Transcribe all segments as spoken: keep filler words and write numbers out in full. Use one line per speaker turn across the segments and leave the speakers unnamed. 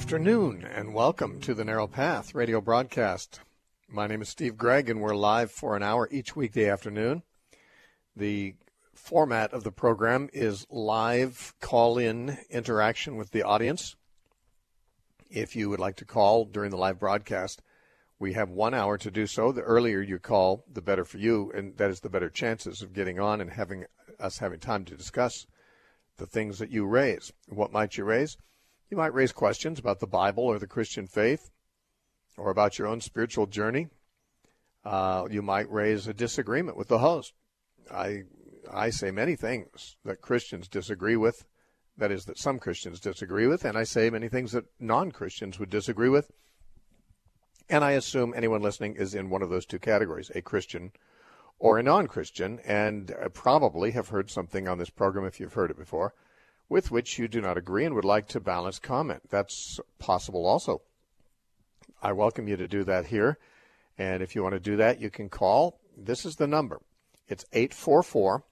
afternoon, and welcome to the Narrow Path radio broadcast. My name is Steve Gregg, and we're live for an hour each weekday afternoon. The format of the program is live call-in interaction with the audience. If you would like to call during the live broadcast, we have one hour to do so. The earlier you call, the better for you, and that is the better chances of getting on and having us having time to discuss the things that you raise. What might you raise? You might raise questions about the Bible or the Christian faith or about your own spiritual journey. Uh, you might raise a disagreement with the host. I I say many things that Christians disagree with, that is, that some Christians disagree with, and I say many things that non-Christians would disagree with. And I assume anyone listening is in one of those two categories, a Christian or a non-Christian, and probably have heard something on this program, if you've heard it before, with which you do not agree and would like to balance comment. That's possible also. I welcome you to do that here. And if you want to do that, you can call. This is the number. It's eight four four,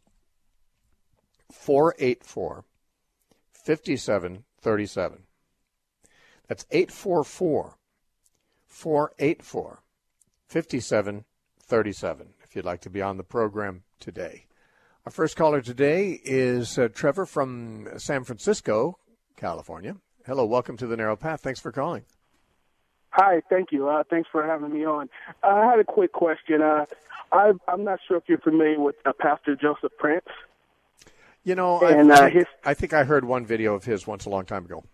four eight four, five seven three seven. That's eight four four, four eight four, five seven three seven if you'd like to be on the program today. Our first caller today is uh, Trevor from San Francisco, California. Hello, welcome to the Narrow Path. Thanks for calling.
Hi, thank you. Uh, thanks for having me on. Uh, I had a quick question. Uh, I, I'm not sure if you're familiar with uh, Pastor Joseph Prince.
You know,
and,
I,
uh, his...
I think I heard one video of his once a long time ago.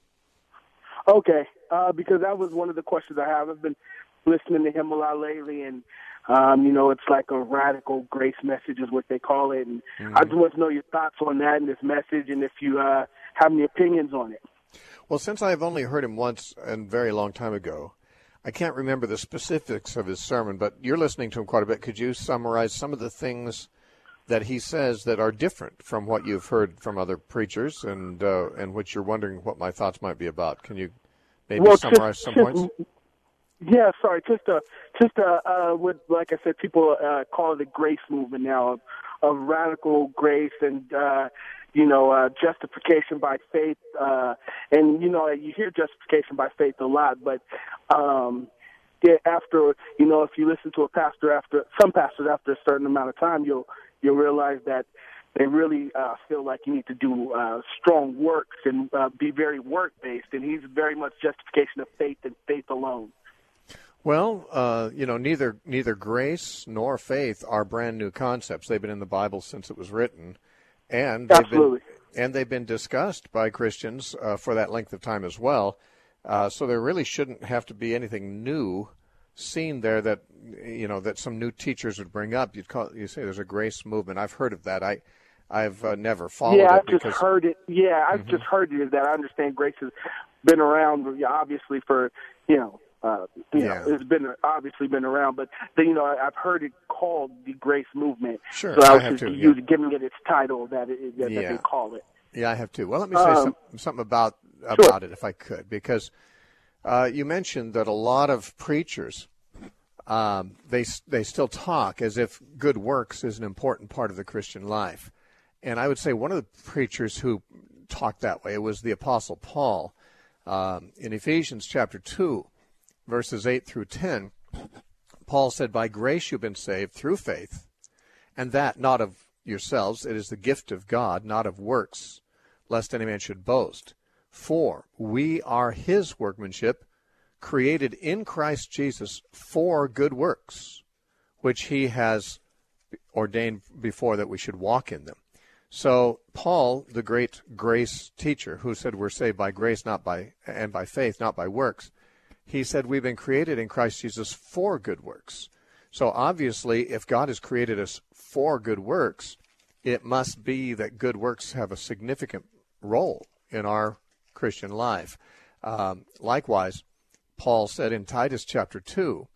Okay, uh, because that was one of the questions I have. I've been listening to him a lot lately, and Um, you know, it's like a radical grace message is what they call it. And mm-hmm. I just want to know your thoughts on that and this message, and if you uh, have any opinions on it.
Well, since I've only heard him once and very long time ago, I can't remember the specifics of his sermon, but you're listening to him quite a bit. Could you summarize some of the things that he says that are different from what you've heard from other preachers and uh, and which you're wondering what my thoughts might be about? Can you maybe
well,
summarize
just,
some
just,
points?
Yeah, sorry, just uh, just uh, uh, with like I said, people uh, call it the grace movement now, of, of radical grace and uh, you know uh, justification by faith, uh, and you know you hear justification by faith a lot, but um, yeah, after you know if you listen to a pastor after some pastors after a certain amount of time, you'll you'll realize that they really uh, feel like you need to do uh, strong works and uh, be very work based, and he's very much justification of faith and faith alone.
Well, uh, you know, neither neither grace nor faith are brand new concepts. They've been in the Bible since it was written, and they've
Absolutely.
been and they've been discussed by Christians uh, for that length of time as well. Uh, so there really shouldn't have to be anything new seen there that you know that some new teachers would bring up. You'd call you say there's a grace movement. I've heard of that. I I've uh, never followed
yeah,
it.
I've
because...
just heard it. Yeah, I've mm-hmm. just heard it. That I understand grace has been around, obviously for you know. Uh, you
yeah.
know, it's been obviously been around, but you know, I've heard it called the Grace Movement.
Sure,
so I was
I have
just
to,
using,
yeah.
giving it its title that, it, that,
yeah.
that they call it.
Yeah, I have too. Well, let me say
um,
some, something about about
sure.
it, if I could, because uh, you mentioned that a lot of preachers um, they they still talk as if good works is an important part of the Christian life, and I would say one of the preachers who talked that way was the Apostle Paul um, in Ephesians chapter two. Verses eight through ten, Paul said, "By grace you've been saved through faith, and that not of yourselves, it is the gift of God, not of works, lest any man should boast. For we are his workmanship, created in Christ Jesus for good works, which he has ordained before that we should walk in them." So Paul, the great grace teacher, who said we're saved by grace, not by and by faith, not by works, he said we've been created in Christ Jesus for good works. So obviously, if God has created us for good works, it must be that good works have a significant role in our Christian life. Um, likewise, Paul said in Titus chapter two,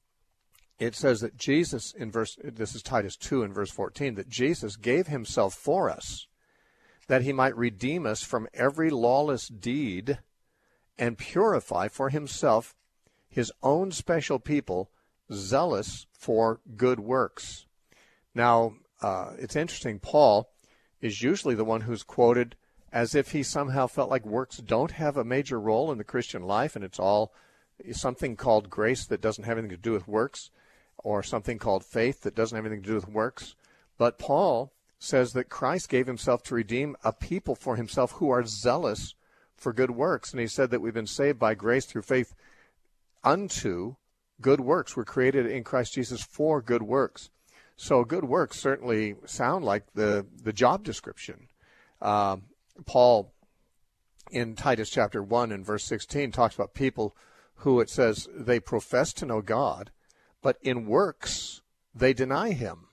it says that Jesus, in verse, this is Titus two in verse fourteen, that Jesus gave himself for us, that he might redeem us from every lawless deed and purify for himself his own special people, zealous for good works. Now, uh, it's interesting, Paul is usually the one who's quoted as if he somehow felt like works don't have a major role in the Christian life, and it's all something called grace that doesn't have anything to do with works, or something called faith that doesn't have anything to do with works. But Paul says that Christ gave himself to redeem a people for himself who are zealous for good works. And he said that we've been saved by grace through faith unto good works. We're created in Christ Jesus for good works. So good works certainly sound like the, the job description. Uh, Paul, in Titus chapter one and verse sixteen, talks about people who, it says, they profess to know God, but in works they deny him,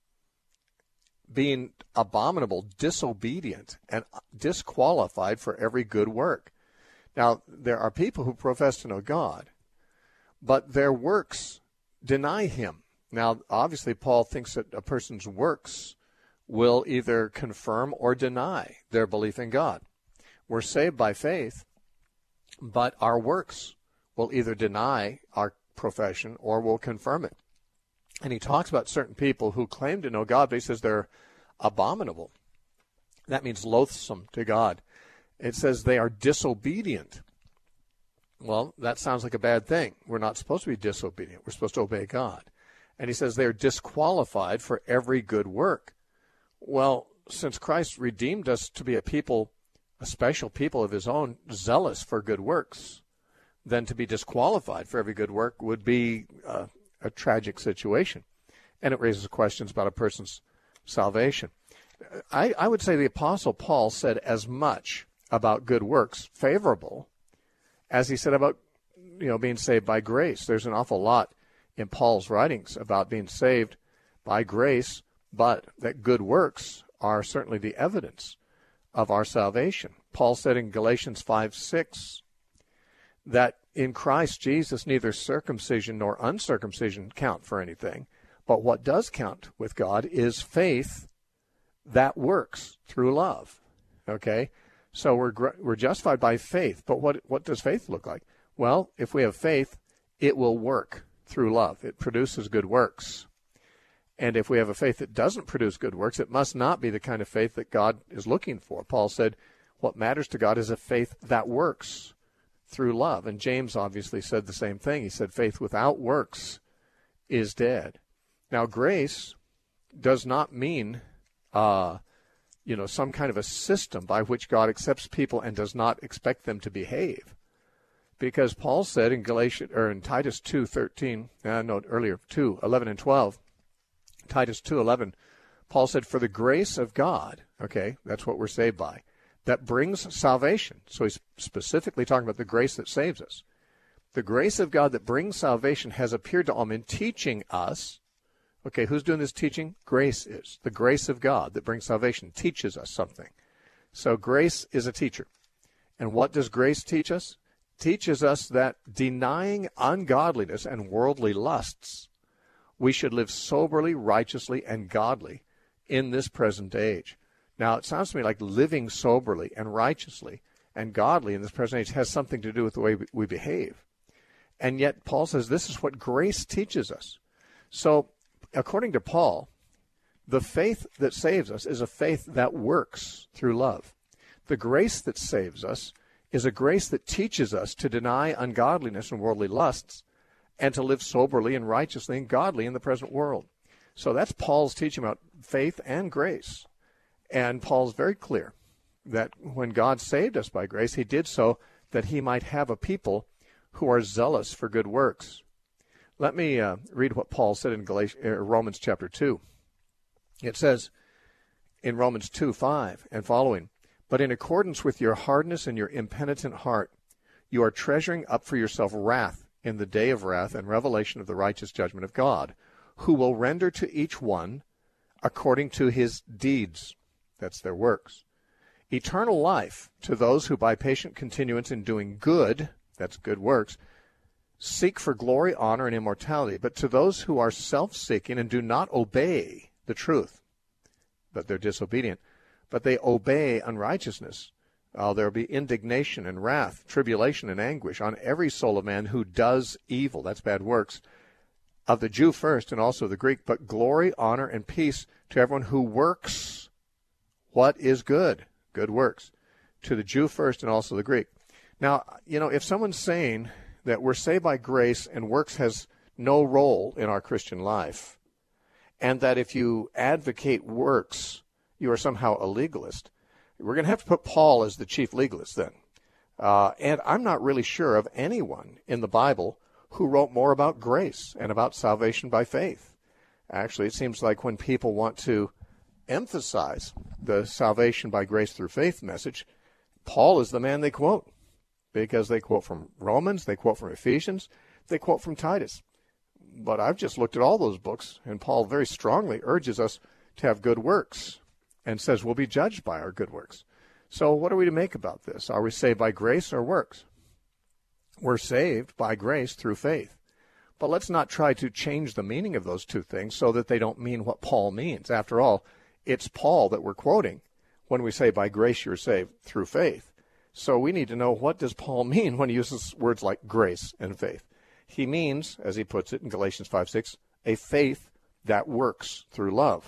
being abominable, disobedient, and disqualified for every good work. Now, there are people who profess to know God, but their works deny him. Now, obviously, Paul thinks that a person's works will either confirm or deny their belief in God. We're saved by faith, but our works will either deny our profession or will confirm it. And he talks about certain people who claim to know God, but he says they're abominable. That means loathsome to God. It says they are disobedient. Well, that sounds like a bad thing. We're not supposed to be disobedient. We're supposed to obey God. And he says they're disqualified for every good work. Well, since Christ redeemed us to be a people, a special people of his own, zealous for good works, then to be disqualified for every good work would be uh, a tragic situation. And it raises questions about a person's salvation. I, I would say the Apostle Paul said as much about good works, favorable, as he said about, you know, being saved by grace. There's an awful lot in Paul's writings about being saved by grace, but that good works are certainly the evidence of our salvation. Paul said in Galatians five six that in Christ Jesus neither circumcision nor uncircumcision count for anything, but what does count with God is faith that works through love. Okay? So we're we're justified by faith, but what what does faith look like? Well, if we have faith, it will work through love. It produces good works. And if we have a faith that doesn't produce good works, it must not be the kind of faith that God is looking for. Paul said, what matters to God is a faith that works through love. And James obviously said the same thing. He said, faith without works is dead. Now, grace does not mean, uh, you know, some kind of a system by which God accepts people and does not expect them to behave. Because Paul said in Galatians, or in Titus two thirteen, uh, no, earlier, two eleven and twelve, Titus two eleven, Paul said, for the grace of God, okay, that's what we're saved by, that brings salvation. So he's specifically talking about the grace that saves us. The grace of God that brings salvation has appeared to all men, teaching us. Okay, who's doing this teaching? Grace is. The grace of God that brings salvation teaches us something. So grace is a teacher. And what does grace teach us? Teaches us that denying ungodliness and worldly lusts, we should live soberly, righteously, and godly in this present age. Now, it sounds to me like living soberly and righteously and godly in this present age has something to do with the way we behave. And yet, Paul says this is what grace teaches us. So, according to Paul, the faith that saves us is a faith that works through love. The grace that saves us is a grace that teaches us to deny ungodliness and worldly lusts and to live soberly and righteously and godly in the present world. So that's Paul's teaching about faith and grace. And Paul's very clear that when God saved us by grace, he did so that he might have a people who are zealous for good works. Let me uh, read what Paul said in Galatians, uh, Romans chapter two. It says in Romans two five and following, but in accordance with your hardness and your impenitent heart, you are treasuring up for yourself wrath in the day of wrath and revelation of the righteous judgment of God, who will render to each one according to his deeds. That's their works. Eternal life to those who by patient continuance in doing good, that's good works, seek for glory, honor, and immortality. But to those who are self-seeking and do not obey the truth, but they're disobedient, but they obey unrighteousness, uh, there will be indignation and wrath, tribulation and anguish on every soul of man who does evil. That's bad works. Of the Jew first and also the Greek, but glory, honor, and peace to everyone who works what is good, good works. to the Jew first and also the Greek. Now, you know, if someone's saying that we're saved by grace and works has no role in our Christian life, and that if you advocate works, you are somehow a legalist, we're going to have to put Paul as the chief legalist then. Uh, and I'm not really sure of anyone in the Bible who wrote more about grace and about salvation by faith. Actually, it seems like when people want to emphasize the salvation by grace through faith message, Paul is the man they quote, because they quote from Romans, they quote from Ephesians, they quote from Titus. But I've just looked at all those books, and Paul very strongly urges us to have good works and says we'll be judged by our good works. So what are we to make about this? Are we saved by grace or works? We're saved by grace through faith. But let's not try to change the meaning of those two things so that they don't mean what Paul means. After all, it's Paul that we're quoting when we say by grace you're saved through faith. So we need to know, what does Paul mean when he uses words like grace and faith? He means, as he puts it in Galatians five six, a faith that works through love.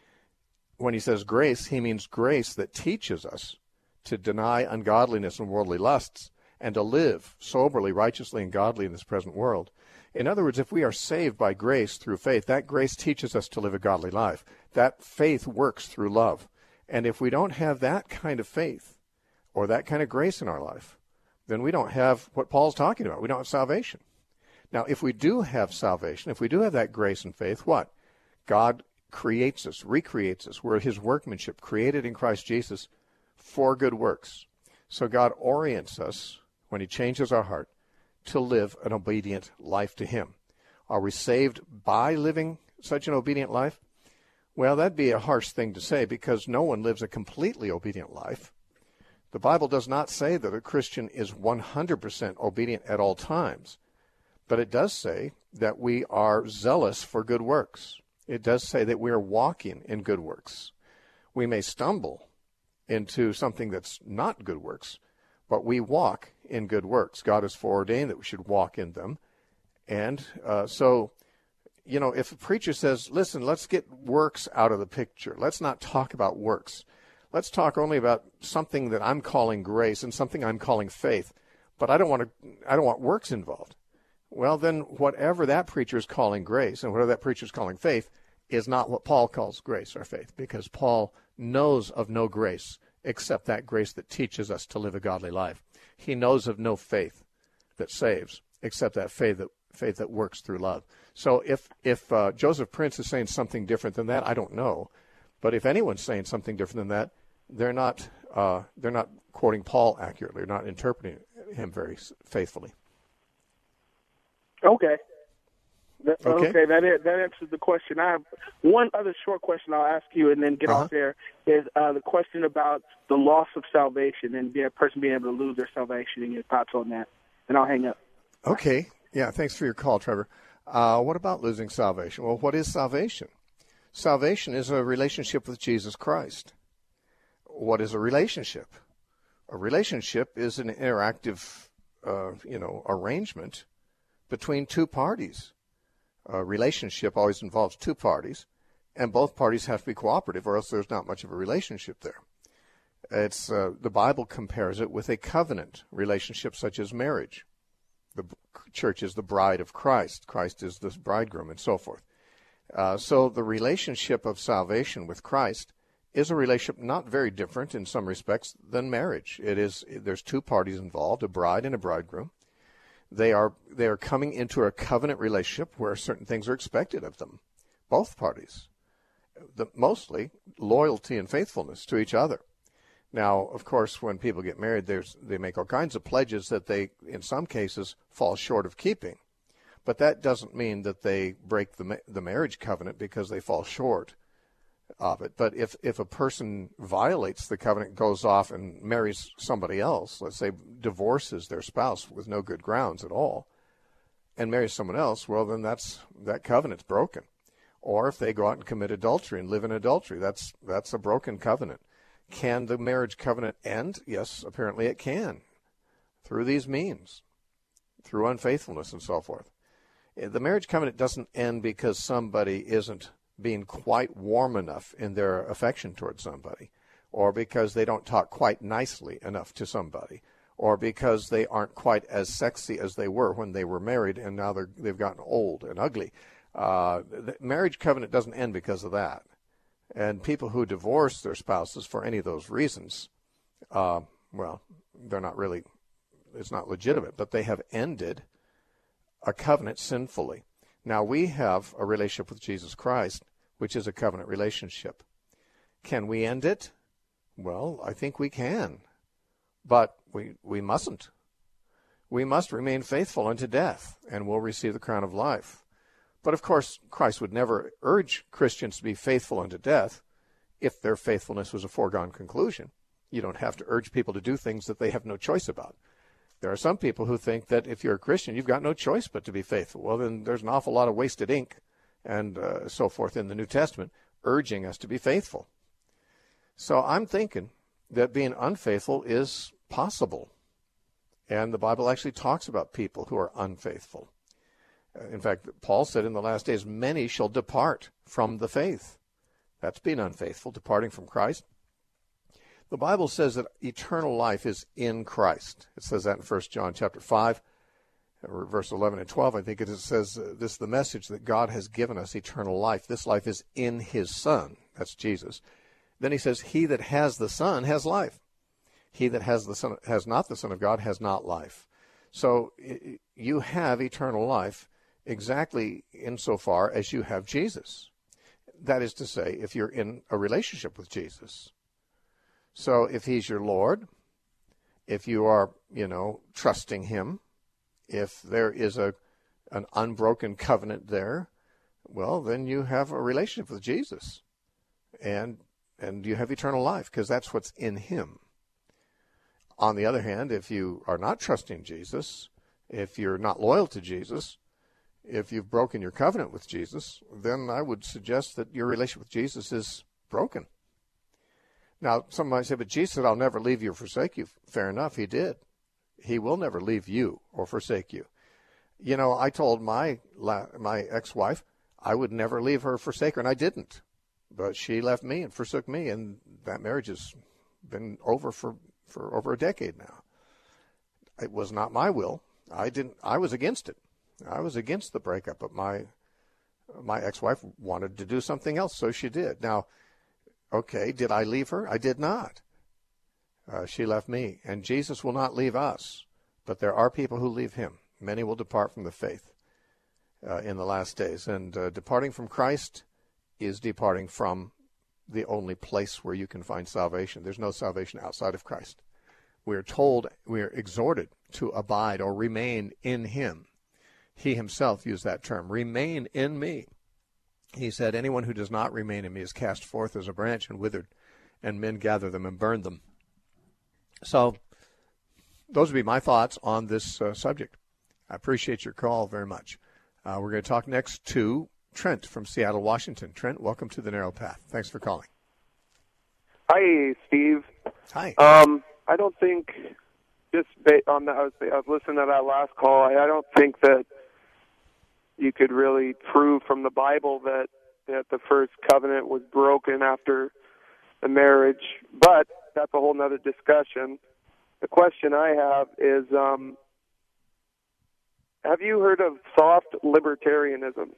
When he says grace, he means grace that teaches us to deny ungodliness and worldly lusts and to live soberly, righteously, and godly in this present world. In other words, if we are saved by grace through faith, that grace teaches us to live a godly life. That faith works through love. And if we don't have that kind of faith or that kind of grace in our life, then we don't have what Paul's talking about. We don't have salvation. Now, if we do have salvation, if we do have that grace and faith, what? God creates us, recreates us. We're his workmanship, created in Christ Jesus for good works. So God orients us, when he changes our heart, to live an obedient life to him. Are we saved by living such an obedient life? Well, that'd be a harsh thing to say, because no one lives a completely obedient life. The Bible does not say that a Christian is one hundred percent obedient at all times, but it does say that we are zealous for good works. It does say that we are walking in good works. We may stumble into something that's not good works, but we walk in good works. God has foreordained that we should walk in them. And uh, so, you know, if a preacher says, listen, let's get works out of the picture. Let's not talk about works. Let's talk only about something that I'm calling grace and something I'm calling faith. But I don't want to, I don't want works involved. Well, then whatever that preacher is calling grace and whatever that preacher is calling faith is not what Paul calls grace or faith, because Paul knows of no grace except that grace that teaches us to live a godly life. He knows of no faith that saves except that faith that faith that works through love. So if if uh, Joseph Prince is saying something different than that, I don't know. But if anyone's saying something different than that, they're not uh, they're not quoting Paul accurately, they're not interpreting him very faithfully.
Okay. That,
okay.
Okay, that that answers the question. I have one other short question I'll ask you and then get
uh-huh.
off there, is uh, the question about the loss of salvation and a person being able to lose their salvation, and your thoughts on that. And I'll hang up.
Okay. Yeah, thanks for your call, Trevor. Uh, what about losing salvation? Well, what is salvation? Salvation is a relationship with Jesus Christ. What is a relationship? A relationship is an interactive, uh, you know, arrangement between two parties. A relationship always involves two parties, and both parties have to be cooperative, or else there's not much of a relationship there. It's uh, the Bible compares it with a covenant relationship such as marriage. The church is the bride of Christ. Christ is the bridegroom, and so forth. Uh, so the relationship of salvation with Christ is a relationship not very different in some respects than marriage. It is, there's two parties involved, a bride and a bridegroom. They are they are coming into a covenant relationship where certain things are expected of them, both parties. The, mostly loyalty and faithfulness to each other. Now, of course, when people get married, there's they make all kinds of pledges that they, in some cases, fall short of keeping. But that doesn't mean that they break the the marriage covenant because they fall short of it. But if, if a person violates the covenant, goes off and marries somebody else, let's say divorces their spouse with no good grounds at all, and marries someone else, well, then that's that covenant's broken. Or if they go out and commit adultery and live in adultery, that's that's a broken covenant. Can the marriage covenant end? Yes, apparently it can, through these means, through unfaithfulness and so forth. The marriage covenant doesn't end because somebody isn't being quite warm enough in their affection towards somebody, or because they don't talk quite nicely enough to somebody, or because they aren't quite as sexy as they were when they were married and now they're, they've gotten old and ugly. Uh, the marriage covenant doesn't end because of that. And people who divorce their spouses for any of those reasons, uh, well, they're not really, it's not legitimate, but they have ended a covenant sinfully. Now, we have a relationship with Jesus Christ, which is a covenant relationship. Can we end it? Well, I think we can, but we we mustn't. We must remain faithful unto death, and we'll receive the crown of life. But, of course, Christ would never urge Christians to be faithful unto death if their faithfulness was a foregone conclusion. You don't have to urge people to do things that they have no choice about. There are some people who think that if you're a Christian, you've got no choice but to be faithful. Well, then there's an awful lot of wasted ink and uh, so forth in the New Testament urging us to be faithful. So I'm thinking that being unfaithful is possible. And the Bible actually talks about people who are unfaithful. In fact, Paul said in the last days, many shall depart from the faith. That's being unfaithful, departing from Christ. The Bible says that eternal life is in Christ. It says that in First John chapter five, verse eleven and twelve. I think it says uh, this is the message that God has given us eternal life. This life is in his Son. That's Jesus. Then he says, he that has the Son has life. He that has the Son has not the Son of God has not life. So you have eternal life exactly insofar as you have Jesus. That is to say, if you're in a relationship with Jesus. So if he's your Lord, if you are, you know, trusting him, if there is a an unbroken covenant there, well, then you have a relationship with Jesus. And and you have eternal life because that's what's in him. On the other hand, if you are not trusting Jesus, if you're not loyal to Jesus, if you've broken your covenant with Jesus, then I would suggest that your relationship with Jesus is broken. Now, some might say, but Jesus said, I'll never leave you or forsake you. Fair enough, he did. He will never leave you or forsake you. You know, I told my my ex-wife I would never leave her or forsake her, and I didn't. But she left me and forsook me, and that marriage has been over for, for over a decade now. It was not my will. I didn't. I was against it. I was against the breakup, but my my ex-wife wanted to do something else, so she did. Now, okay, did I leave her? I did not. Uh, she left me, and Jesus will not leave us, but there are people who leave him. Many will depart from the faith uh, in the last days, and uh, departing from Christ is departing from the only place where you can find salvation. There's no salvation outside of Christ. We are told, we are exhorted to abide or remain in him. He himself used that term, remain in me. He said, anyone who does not remain in me is cast forth as a branch and withered, and men gather them and burn them. So those would be my thoughts on this uh, subject. I appreciate your call very much. Uh, we're going to talk next to Trent from Seattle, Washington. Trent, welcome to the Narrow Path. Thanks for calling.
Hi, Steve.
Hi.
Um, I don't think, just based on that, I was, I was listening to that last call, I, I don't think that you could really prove from the Bible that, that the first covenant was broken after the marriage, but that's a whole other discussion. The question I have is, um, have you heard of soft libertarianism?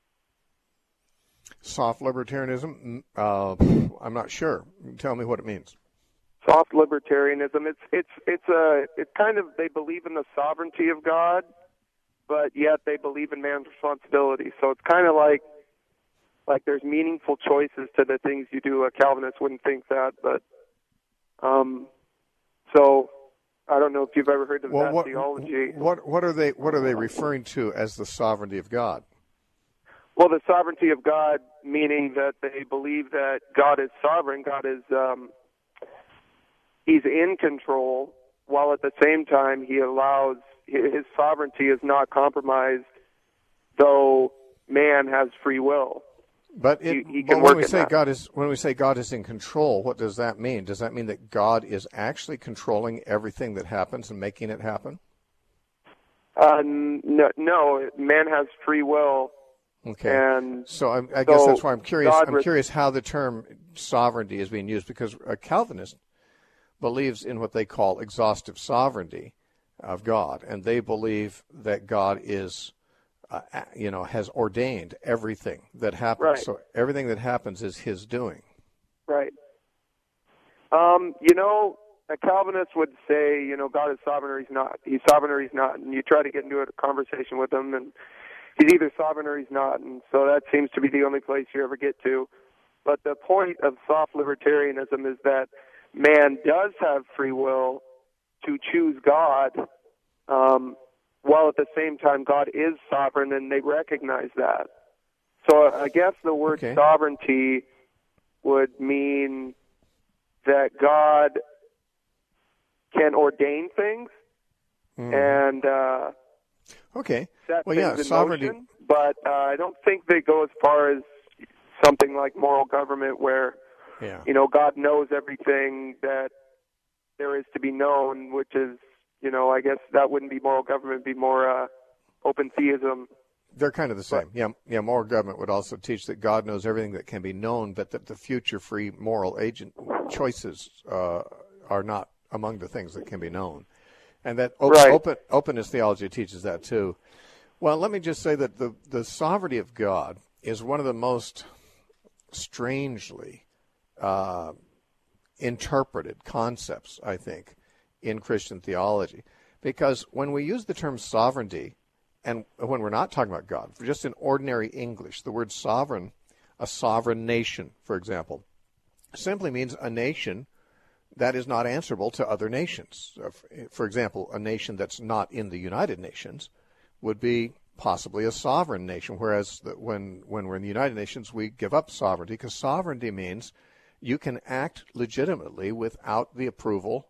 Soft libertarianism? Uh, I'm not sure. Tell me what it means.
Soft libertarianism. It's it's it's a it's kind of, they believe in the sovereignty of God, but yet they believe in man's responsibility. So it's kind of like like there's meaningful choices to the things you do. A Calvinist wouldn't think that, but um, so I don't know if you've ever heard of
well,
that
what,
theology.
What what are they what are they referring to as the sovereignty of God?
Well, the sovereignty of God, meaning that they believe that God is sovereign. God is um, he's in control, while at the same time he allows his sovereignty is not compromised, though man has free will.
But, it,
he, he
but
can
when
work
we say
that.
God is when we say God is in control, what does that mean? Does that mean that God is actually controlling everything that happens and making it happen?
Uh, no, no, man has free will.
Okay.
And
so I, I guess
so
that's why I'm curious.
God
I'm
re-
curious how the term sovereignty is being used, because a Calvinist believes in what they call exhaustive sovereignty of God, and they believe that God is, uh, you know, has ordained everything that happens.
Right.
So everything that happens is His doing.
Right. Um, you know, a Calvinist would say, you know, God is sovereign or He's not. He's sovereign or He's not. And you try to get into a conversation with him, and He's either sovereign or He's not. And so that seems to be the only place you ever get to. But the point of soft libertarianism is that man does have free will to choose God, um, while at the same time God is sovereign, and they recognize that. So I guess the word
Okay.
sovereignty would mean that God can ordain things
Mm.
and uh,
Okay.
set
Well,
things
yeah,
in
sovereignty.
motion, but uh, I don't think they go as far as something like moral government, where
Yeah.
you know God knows everything that there is to be known, which is, you know, I guess that wouldn't be moral government, it'd be more uh, open theism.
They're kind of the same. Yeah, yeah. Moral government would also teach that God knows everything that can be known, but that the future free moral agent choices uh, are not among the things that can be known, and that op-
Right.
open openness theology teaches that too. Well, let me just say that the the sovereignty of God is one of the most strangely uh, interpreted concepts, I think, in Christian theology, because when we use the term sovereignty, and when we're not talking about God, just in ordinary English, the word sovereign, a sovereign nation, for example, simply means a nation that is not answerable to other nations. For example, a nation that's not in the United Nations would be possibly a sovereign nation, whereas the, when, when we're in the United Nations, we give up sovereignty, because sovereignty means you can act legitimately without the approval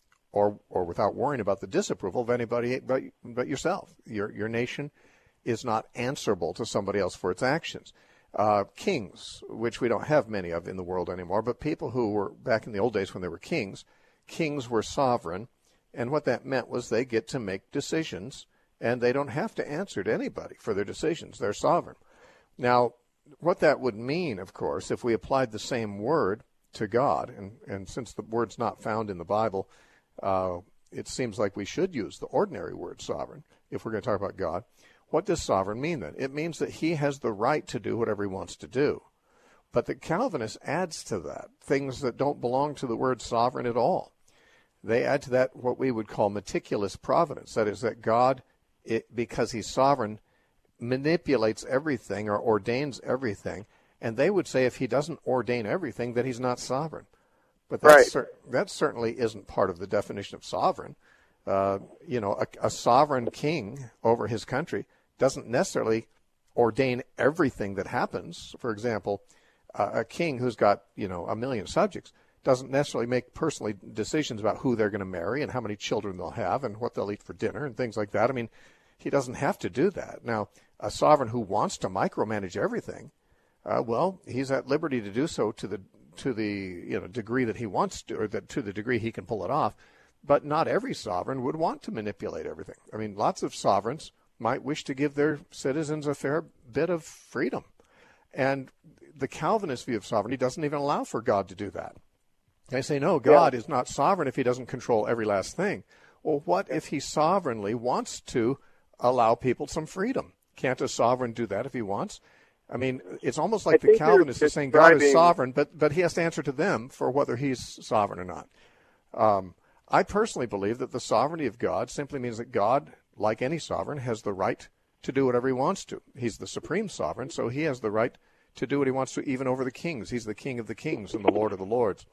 or or without worrying about the disapproval of anybody but, but yourself. Your your nation is not answerable to somebody else for its actions. Uh, kings, which we don't have many of in the world anymore, but people who were, back in the old days when they were kings, kings were sovereign, and what that meant was they get to make decisions, and they don't have to answer to anybody for their decisions. They're sovereign. Now, what that would mean, of course, if we applied the same word to God, and, and since the word's not found in the Bible, uh, it seems like we should use the ordinary word sovereign if we're going to talk about God. What does sovereign mean then? It means that He has the right to do whatever He wants to do. But the Calvinist adds to that things that don't belong to the word sovereign at all. They add to that what we would call meticulous providence. That is, that God, it, because He's sovereign, manipulates everything or ordains everything. And they would say if He doesn't ordain everything, that He's not sovereign. But that's
Right.
cer- that certainly isn't part of the definition of sovereign. Uh, you know, a, a sovereign king over his country doesn't necessarily ordain everything that happens. For example, uh, a king who's got, you know, a million subjects doesn't necessarily make personally decisions about who they're going to marry and how many children they'll have and what they'll eat for dinner and things like that. I mean, he doesn't have to do that. Now, a sovereign who wants to micromanage everything, uh, well, he's at liberty to do so to the to the you know degree that he wants to, or that to the degree he can pull it off. But not every sovereign would want to manipulate everything. I mean, lots of sovereigns might wish to give their citizens a fair bit of freedom. And the Calvinist view of sovereignty doesn't even allow for God to do that. They say, no, God yeah. is not sovereign if He doesn't control every last thing. Well, what if He sovereignly wants to allow people some freedom? Can't a sovereign do that if he wants? I mean, it's almost like the Calvinist is saying God is sovereign, but, but He has to answer to them for whether He's sovereign or not. Um, I personally believe that the sovereignty of God simply means that God, like any sovereign, has the right to do whatever He wants to. He's the supreme sovereign, so He has the right to do what He wants to, even over the kings. He's the King of the kings and the Lord of the lords.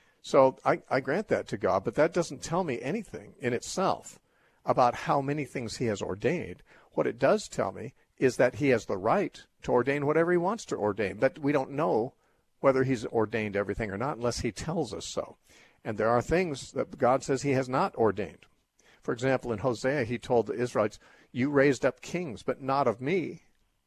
So I, I grant that to God, but that doesn't tell me anything in itself about how many things He has ordained. What it does tell me is that He has the right to ordain whatever He wants to ordain, but we don't know whether He's ordained everything or not unless He tells us so. And there are things that God says He has not ordained. For example, in Hosea, He told the Israelites, you raised up kings, but not of me.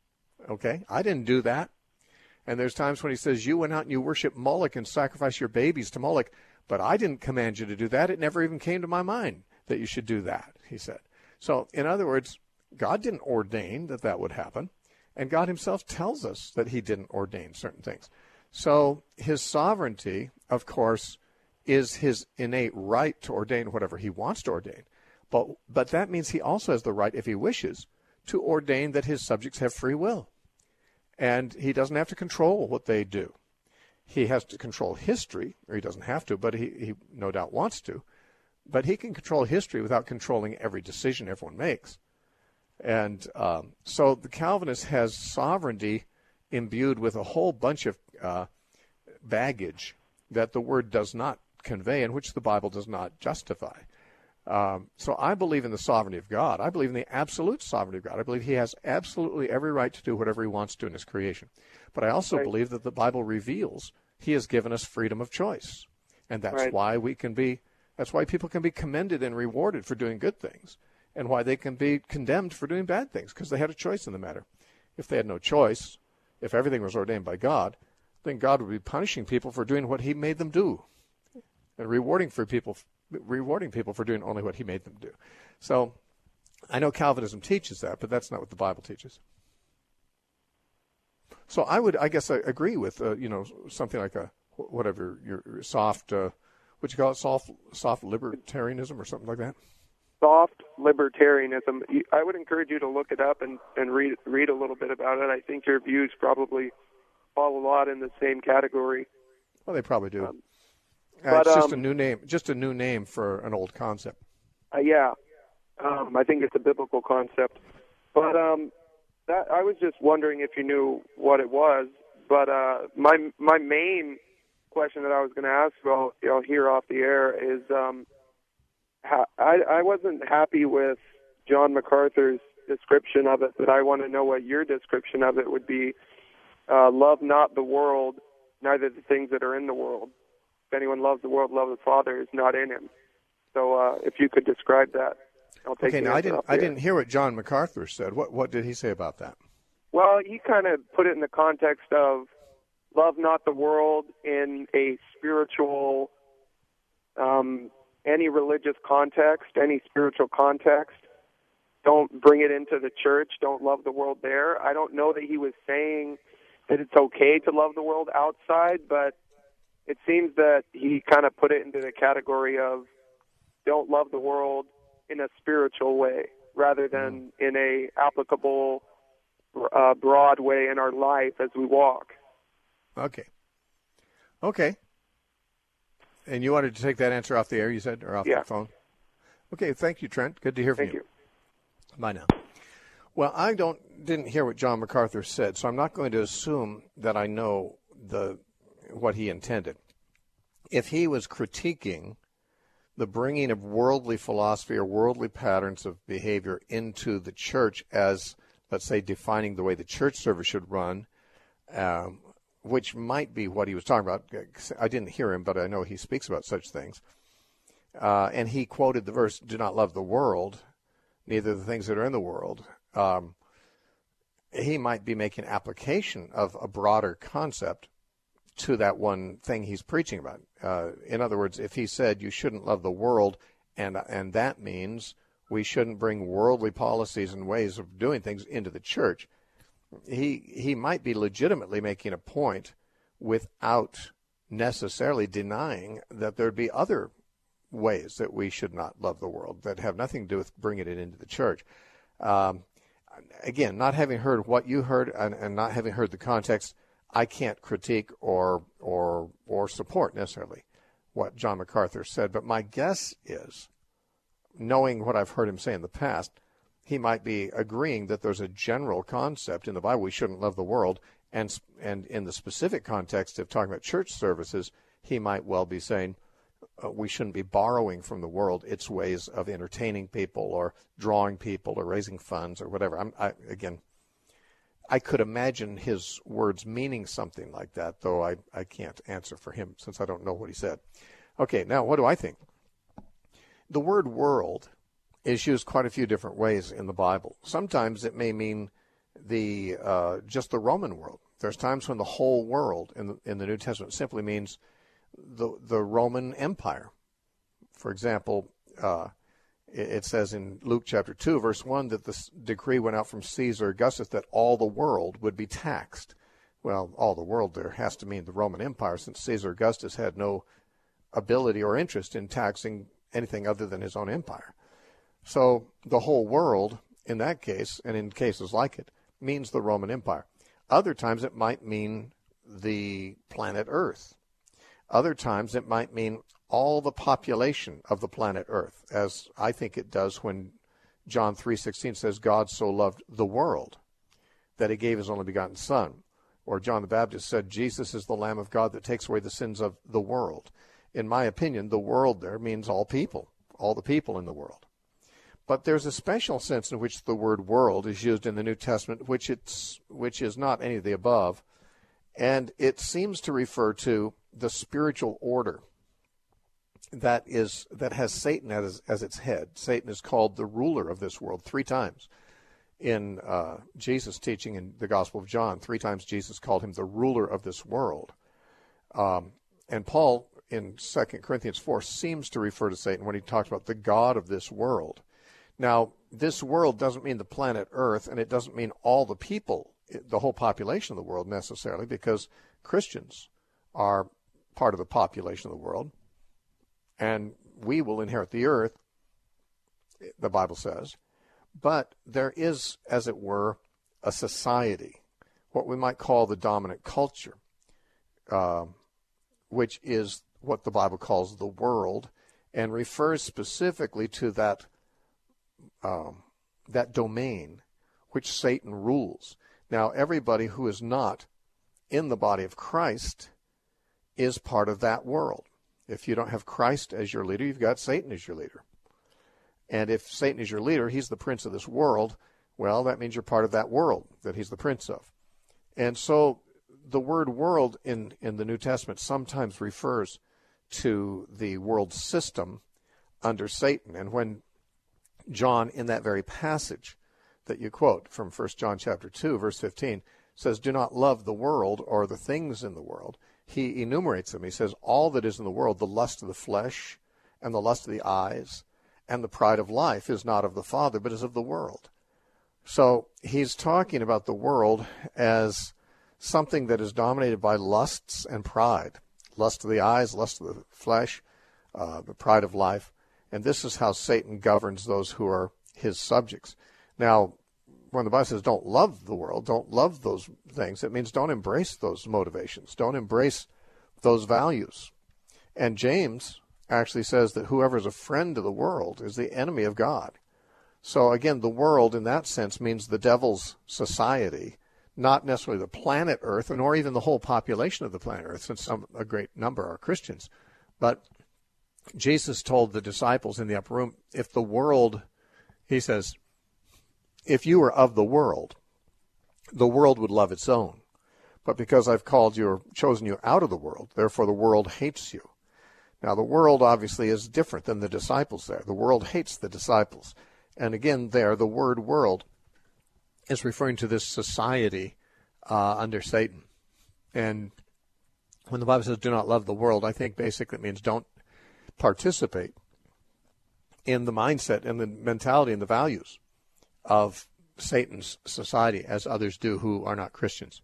Okay, I didn't do that. And there's times when He says, you went out and you worship Moloch and sacrificed your babies to Moloch, but I didn't command you to do that. It never even came to my mind that you should do that, He said. So, in other words, God didn't ordain that that would happen, and God Himself tells us that He didn't ordain certain things. So his sovereignty, of course, is his innate right to ordain whatever he wants to ordain. But but that means he also has the right, if he wishes, to ordain that his subjects have free will. And he doesn't have to control what they do. He has to control history, or he doesn't have to, but he, he no doubt wants to. But he can control history without controlling every decision everyone makes. And um, so the Calvinist has sovereignty imbued with a whole bunch of uh, baggage that the Word does not convey and which the Bible does not justify. Um, so I believe in the sovereignty of God. I believe in the absolute sovereignty of God. I believe he has absolutely every right to do whatever he wants to in his creation. But I also right. believe that the Bible reveals he has given us freedom of choice. And that's right. why we can be, that's why people can be commended and rewarded for doing good things, and why they can be condemned for doing bad things, because they had a choice in the matter. If they had no choice, if everything was ordained by God, then God would be punishing people for doing what he made them do, and rewarding for people rewarding people for doing only what he made them do. So I know Calvinism teaches that, but that's not what the Bible teaches. So I would, I guess I agree with, uh, you know, something like a, whatever, your soft, uh, what you call it, soft, soft libertarianism or something like that?
Soft libertarianism. I would encourage you to look it up and, and read read a little bit about it. I think your views probably fall a lot in the same category.
Well, they probably do. Um, Uh,
But,
it's just
um,
a new name, just a new name for an old concept.
Uh, yeah, um, I think it's a biblical concept. But um, that I was just wondering if you knew what it was. But uh, my my main question that I was going to ask you all, you know, here off the air is um, ha- I, I wasn't happy with John MacArthur's description of it, but I want to know what your description of it would be. Uh, love not the world, neither the things that are in the world. If anyone loves the world, love the Father is not in him. So uh, if you could describe that, I'll take
Okay,
the
now I
answer
didn't
off the
I
air.
didn't hear what John MacArthur said. What what did he say about that?
Well, he kind of put it in the context of love not the world in a spiritual, um, any religious context, any spiritual context. Don't bring it into the church. Don't love the world there. I don't know that he was saying that it's okay to love the world outside, but it seems that he kind of put it into the category of don't love the world in a spiritual way rather than in a applicable, uh, broad way in our life as we walk.
Okay. Okay. And you wanted to take that answer off the air, you said, or off
Yeah.
the phone? Okay, thank you, Trent. Good to hear from
Thank you.
Bye now. Well, I don't didn't hear what John MacArthur said, so I'm not going to assume that I know the what he intended. If he was critiquing the bringing of worldly philosophy or worldly patterns of behavior into the church as, let's say, defining the way the church service should run, um, which might be what he was talking about. I didn't hear him, but I know he speaks about such things. Uh, and he quoted the verse, do not love the world, neither the things that are in the world. Um, he might be making application of a broader concept to that one thing he's preaching about. Uh, in other words, if he said you shouldn't love the world, and and that means we shouldn't bring worldly policies and ways of doing things into the church, he he might be legitimately making a point without necessarily denying that there'd be other ways that we should not love the world that have nothing to do with bringing it into the church. Um, again, not having heard what you heard and, and not having heard the context, I can't critique or or or support necessarily what John MacArthur said, but my guess is, knowing what I've heard him say in the past, he might be agreeing that there's a general concept in the Bible we shouldn't love the world, and and in the specific context of talking about church services, he might well be saying uh, we shouldn't be borrowing from the world its ways of entertaining people or drawing people or raising funds or whatever. I'm I, again. I could imagine his words meaning something like that, though I, I can't answer for him since I don't know what he said. Okay, now what do I think? The word world is used quite a few different ways in the Bible. Sometimes it may mean the uh, just the Roman world. There's times when the whole world in the, in the New Testament simply means the the Roman Empire. For example, uh, it says in Luke chapter two, verse one, that the decree went out from Caesar Augustus that all the world would be taxed. Well, all the world there has to mean the Roman Empire, since Caesar Augustus had no ability or interest in taxing anything other than his own empire. So the whole world, in that case, and in cases like it, means the Roman Empire. Other times it might mean the planet Earth. Other times it might mean all the population of the planet Earth, as I think it does when John three sixteen says God so loved the world that he gave his only begotten Son. Or John the Baptist said Jesus is the Lamb of God that takes away the sins of the world. In my opinion, the world there means all people, all the people in the world. But there's a special sense in which the word world is used in the New Testament, which it's which is not any of the above, and it seems to refer to the spiritual order that is that has Satan as, as its head. Satan is called the ruler of this world three times in uh, Jesus' teaching in the Gospel of John. Three times Jesus called him the ruler of this world. Um, and Paul in Second Corinthians four seems to refer to Satan when he talks about the God of this world. Now, this world doesn't mean the planet Earth, and it doesn't mean all the people, the whole population of the world necessarily, because Christians are part of the population of the world, and we will inherit the earth, the Bible says. But there is, as it were, a society, what we might call the dominant culture, uh, which is what the Bible calls the world, and refers specifically to that um, that domain which Satan rules. Now, everybody who is not in the body of Christ is part of that world. If you don't have Christ as your leader, you've got Satan as your leader. And if Satan is your leader, he's the prince of this world, well, that means you're part of that world that he's the prince of. And so the word world in, in the New Testament sometimes refers to the world system under Satan. And when John, in that very passage that you quote from First John chapter two, verse fifteen, says, do not love the world or the things in the world, he enumerates them. He says, all that is in the world, the lust of the flesh and the lust of the eyes and the pride of life is not of the Father, but is of the world. So he's talking about the world as something that is dominated by lusts and pride. Lust of the eyes, lust of the flesh, uh, the pride of life. And this is how Satan governs those who are his subjects. Now, when the Bible says don't love the world, don't love those things, it means don't embrace those motivations. Don't embrace those values. And James actually says that whoever is a friend of the world is the enemy of God. So again, the world in that sense means the devil's society, not necessarily the planet Earth, nor even the whole population of the planet Earth, since some, a great number are Christians. But Jesus told the disciples in the upper room, if the world, he says, if you were of the world, the world would love its own. But because I've called you or chosen you out of the world, therefore the world hates you. Now, the world obviously is different than the disciples there. The world hates the disciples. And again, there, the word world is referring to this society uh, under Satan. And when the Bible says do not love the world, I think basically it means don't participate in the mindset and the mentality and the values of Satan's society as others do who are not Christians.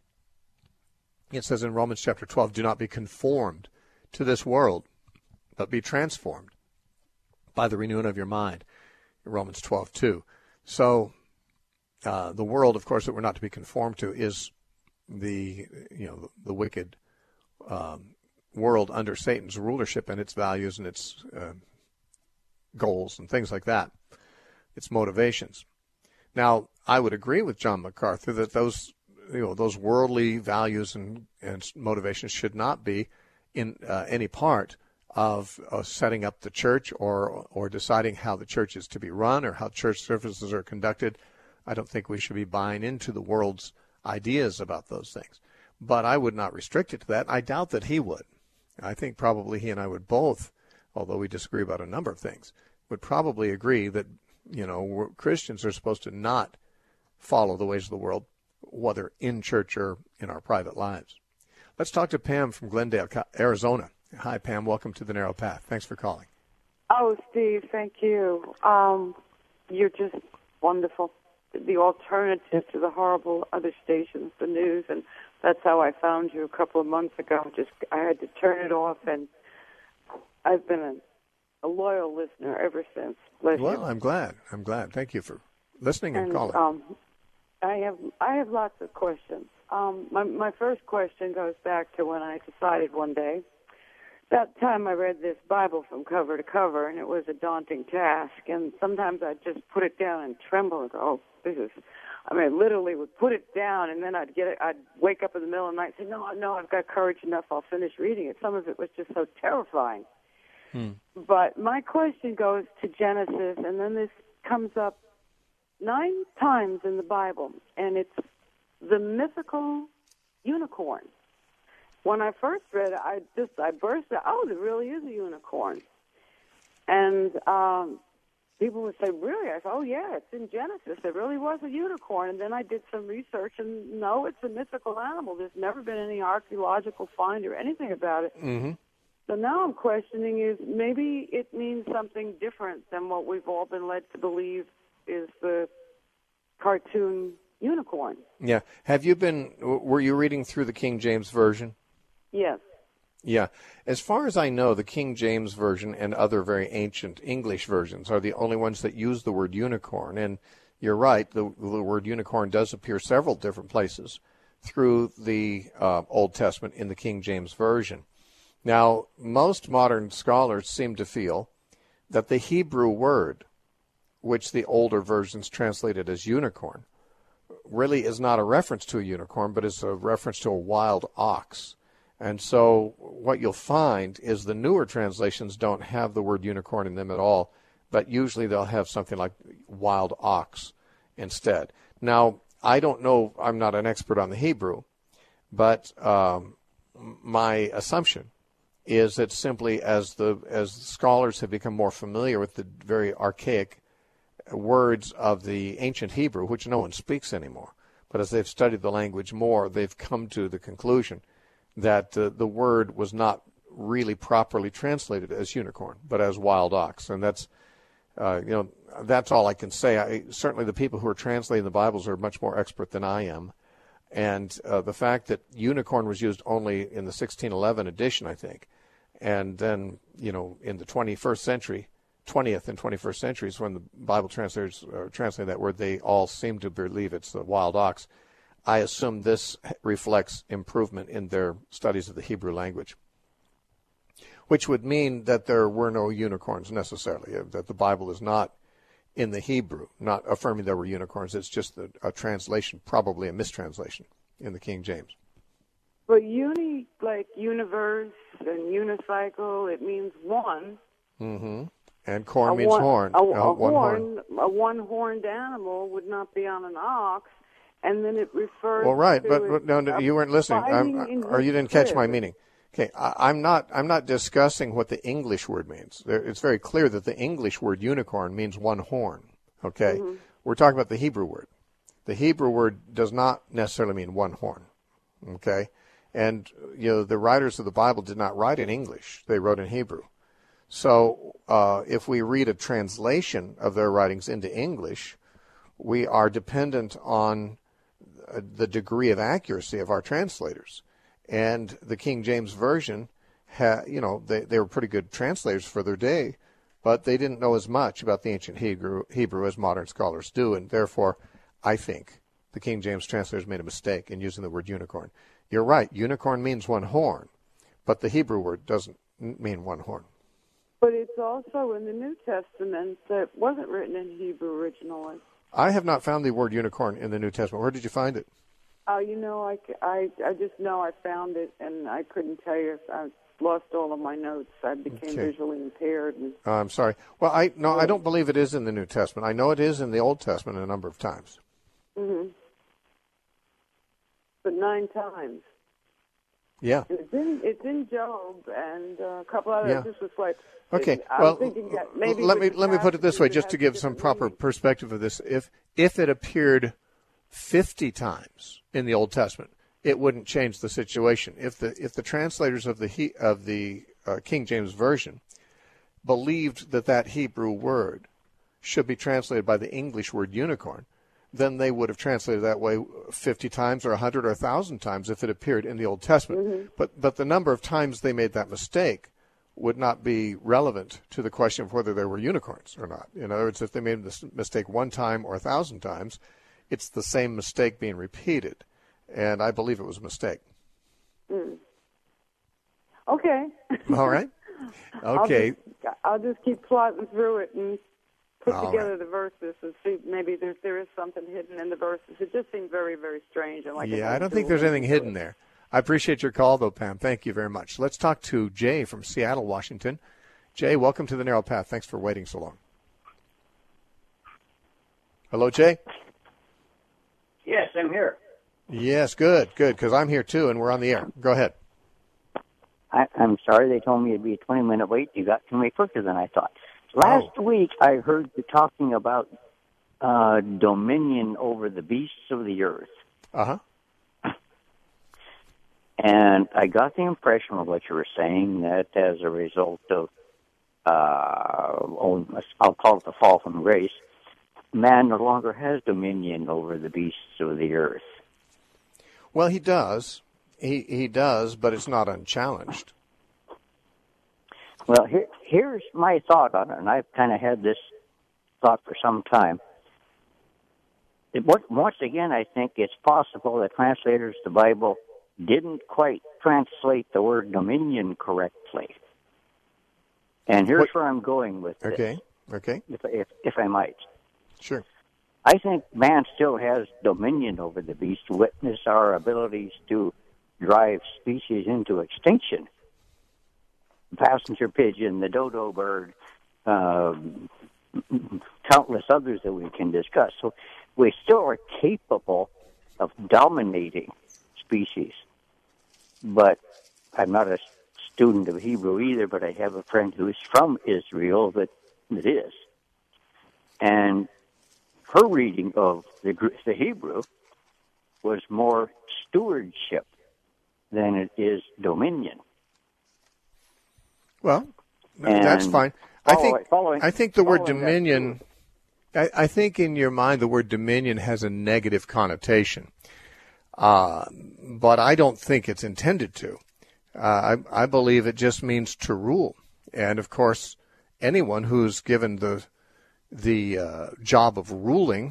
It says in Romans chapter twelve, do not be conformed to this world, but be transformed by the renewing of your mind. In Romans twelve two. So uh, the world, of course, that we're not to be conformed to is the you know the, the wicked um, world under Satan's rulership and its values and its uh, goals and things like that, its motivations. Now, I would agree with John MacArthur that those you know those worldly values and, and motivations should not be in uh, any part of uh, setting up the church or or deciding how the church is to be run or how church services are conducted. I don't think we should be buying into the world's ideas about those things. But I would not restrict it to that. I doubt that he would. I think probably he and I would both, although we disagree about a number of things, would probably agree that, you know, we're, Christians are supposed to not follow the ways of the world, whether in church or in our private lives. Let's talk to Pam from Glendale, Arizona. Hi, Pam. Welcome to The Narrow Path. Thanks for calling.
Oh, Steve, thank you. Um, you're just wonderful. The alternative to the horrible other stations, the news and That's how I found you a couple of months ago. Just I had to turn it off, and I've been a, a loyal listener ever since. Bless
Well,
you.
I'm glad. I'm glad. Thank you for listening and,
And
calling.
um, I have I have lots of questions. Um, my my first question goes back to when I decided one day. That time I read this Bible from cover to cover, and it was a daunting task. And sometimes I'd just put it down and tremble and go, "Oh, this is." I mean, I literally would put it down, and then I'd get it. I'd wake up in the middle of the night and say, "No, no, I've got courage enough. I'll finish reading it." Some of it was just so terrifying.
Hmm.
But my question goes to Genesis, and then this comes up nine times in the Bible, and it's the mythical unicorn. When I first read it, I just I burst out, "Oh, there really is a unicorn," and um, people would say, "Really?" I said, "Oh, yeah, it's in Genesis. There really was a unicorn." And then I did some research, and no, it's a mythical animal. There's never been any archaeological find or anything about it.
Mm-hmm.
So now I'm questioning is maybe it means something different than what we've all been led to believe is the cartoon unicorn.
Yeah. Have you been, were you reading through the King James Version?
Yes.
Yeah. As far as I know, the King James Version and other very ancient English versions are the only ones that use the word unicorn. And you're right, the, the word unicorn does appear several different places through the uh, Old Testament in the King James Version. Now, most modern scholars seem to feel that the Hebrew word, which the older versions translated as unicorn, really is not a reference to a unicorn, but is a reference to a wild ox. And so what you'll find is the newer translations don't have the word unicorn in them at all, but usually they'll have something like wild ox instead. Now, I don't know, I'm not an expert on the Hebrew, but um, my assumption is that simply as the as scholars have become more familiar with the very archaic words of the ancient Hebrew, which no one speaks anymore, but as they've studied the language more, they've come to the conclusion that uh, the word was not really properly translated as unicorn, but as wild ox. And that's, uh, you know, that's all I can say. I, certainly the people who are translating the Bibles are much more expert than I am. And uh, the fact that unicorn was used only in the sixteen eleven edition, I think, and then, you know, in the twenty-first century, twentieth and twenty-first centuries, when the Bible translators uh, translate that word, they all seem to believe it's the wild ox. I assume this reflects improvement in their studies of the Hebrew language, which would mean that there were no unicorns necessarily, that the Bible is not in the Hebrew, not affirming there were unicorns. It's just a, a translation, probably a mistranslation in the King James.
But uni, like universe and unicycle, it means one.
Mm-hmm. And corn
a
means
one,
horn.
A,
uh,
a
one
horn, horn, a one-horned animal would not be on an ox, and then it refers.
Well, right,
to
but, but no, no, you weren't listening, I'm, or you didn't catch my meaning. Okay, I, I'm not. I'm not discussing what the English word means. There, it's very clear that the English word unicorn means one horn. Okay, mm-hmm. We're talking about the Hebrew word. The Hebrew word does not necessarily mean one horn. Okay, and you know the writers of the Bible did not write in English; they wrote in Hebrew. So uh, if we read a translation of their writings into English, we are dependent on uh, the degree of accuracy of our translators. And the King James Version, ha, you know, they, they were pretty good translators for their day, but they didn't know as much about the ancient Hebrew, Hebrew as modern scholars do, and therefore, I think the King James translators made a mistake in using the word unicorn. You're right, unicorn means one horn, but the Hebrew word doesn't mean one horn.
But it's also in the New Testament that wasn't written in Hebrew originally.
I have not found the word unicorn in the New Testament. Where did you find it?
Oh, uh, you know, I, I, I just know I found it, and I couldn't tell you. I lost all of my notes. I became
okay.
visually impaired. And,
uh, I'm sorry. Well, I no, I don't believe it is in the New Testament. I know it is in the Old Testament a number of times.
Mm-hmm. But nine times.
Yeah.
And it's in it's in Job and uh, a couple others.
Yeah.
This was like.
Okay.
I'm
well,
thinking that maybe
let me let me put it this way, just to give some proper
meaning.
perspective of this. If if it appeared fifty times in the Old Testament, it wouldn't change the situation. If the if the translators of the he, of the uh, King James Version believed that that Hebrew word should be translated by the English word unicorn, then they would have translated that way fifty times or one hundred or one thousand times if it appeared in the Old Testament.
Mm-hmm.
But but the number of times they made that mistake would not be relevant to the question of whether there were unicorns or not. In other words, if they made this mistake one time or a thousand times, it's the same mistake being repeated. And I believe it was a mistake.
Mm. Okay.
All right. Okay.
I'll just, I'll just keep plotting through it and put
All
together
right.
the verses and see maybe there there is something hidden in the verses. It just seemed very, very strange. And like
Yeah,
I
I don't think there's anything hidden there. I appreciate your call, though, Pam. Thank you very much. Let's talk to Jay from Seattle, Washington. Jay, welcome to the Narrow Path. Thanks for waiting so long. Hello, Jay?
Yes, I'm here.
Yes, good, good, because I'm here, too, and we're on the air. Go ahead.
I, I'm sorry they told me it'd be a twenty-minute wait. You got to me quicker than I thought. Last
Oh.
week, I heard you talking about uh, dominion over the beasts of the earth.
Uh-huh.
And I got the impression of what you were saying, that as a result of, uh, oh, I'll call it the fall from grace, man no longer has dominion over the beasts of the earth.
Well, he does. He he does, but it's not unchallenged.
Well, here, here's my thought on it, and I've kind of had this thought for some time. It, once again, I think it's possible that translators of the Bible didn't quite translate the word dominion correctly. And here's
What?
where I'm going with this,
Okay, okay,
if, if, if I might.
sure.
I think man still has dominion over the beast. Witness our abilities to drive species into extinction. The passenger pigeon, the dodo bird, uh, countless others that we can discuss. So we still are capable of dominating species. But I'm not a student of Hebrew either, but I have a friend who is from Israel that, that is. And her reading of the, the Hebrew was more stewardship than it is dominion.
Well,
And
that's fine. I think
follow- following-
I think the word
following that
dominion. I, I think in your mind the word dominion has a negative connotation, uh, but I don't think it's intended to. Uh, I, I believe it just means to rule, and of course, anyone who's given the the uh, job of ruling